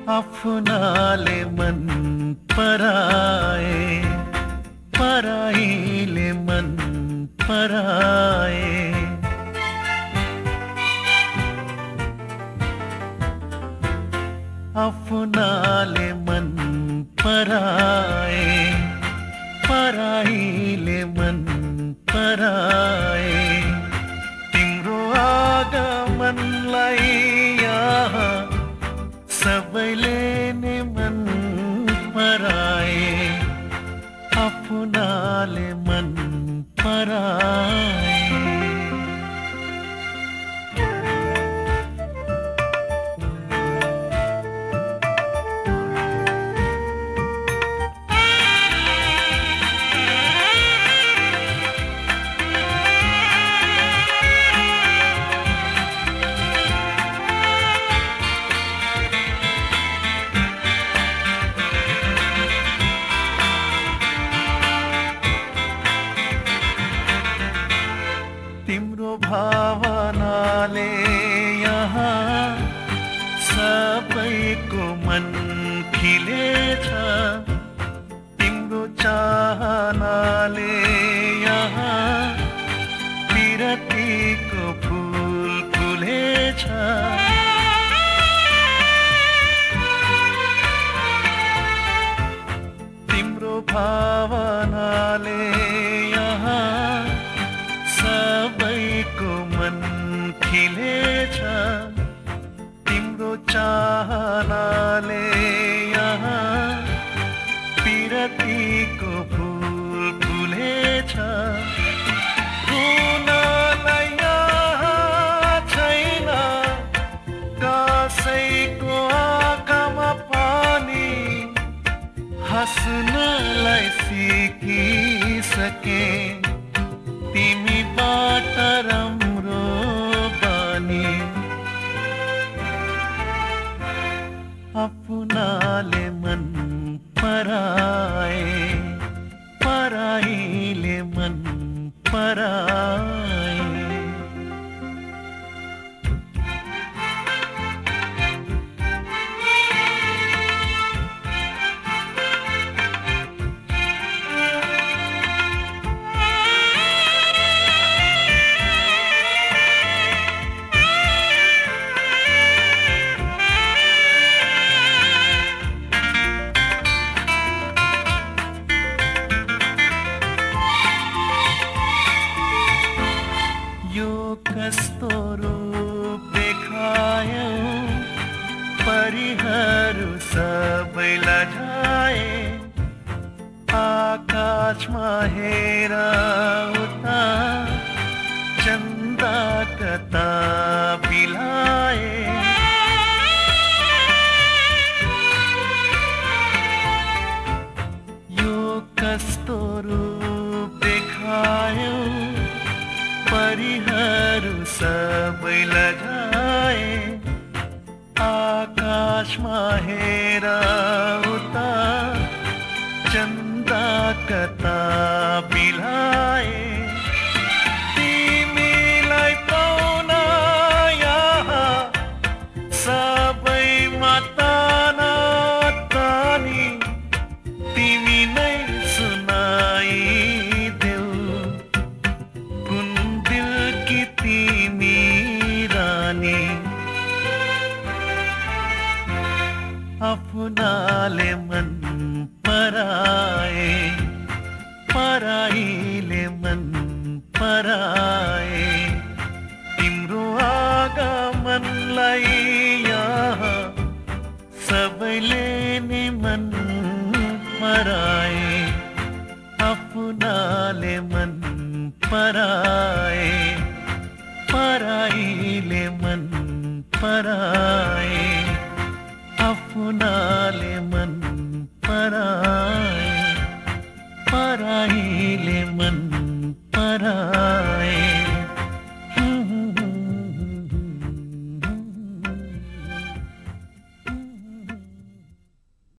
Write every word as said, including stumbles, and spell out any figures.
आफ्नाले मन पराए पराईले मन पराए आफ्नाले मन पराए पराईले मन पराए तिम्रो आगमनलाई यहाँ सबैले नै मन पराए आफ्नाले मन पराए तिम्रो भावनाले यहाँ सबैको मन खिलेछ तिम्रो चाहनाले यहाँ विरतीको फूल फुलेछ तिम्रो भावनाले यहाँ सबैको मन खिलेछ तिम्रो चाहनाले यहाँ विरतीको फूल फुलेछ रुनलाई यहाँ छैन कसैको आँखामा पानी हाँस्नलाई सिकिसके तिमीबाट राम्रो बानी आफ्नाले मन पराए पराईले मन पराए कस्तो रूप देखायो परिहरू सबै लजाए आकाशमा हेर उता चन्दा कता बिलाए यो कस्तो रूप देखायो परिहरू सबै लजाए आकाशमा हेर उता चन्दा कता बिलाए तिमीलाई पाउन यहाँ सबैमा ताना तानी तिमी नै सुनाइदेऊ तिमी रानी आफ्नाले मन पराए पराईले मन पराए तिम्रो आगमनलाई यहाँ सबैले नै मन पराए आफ्नाले मन पराए पराईले मन पराए आफ्नाले मन पराए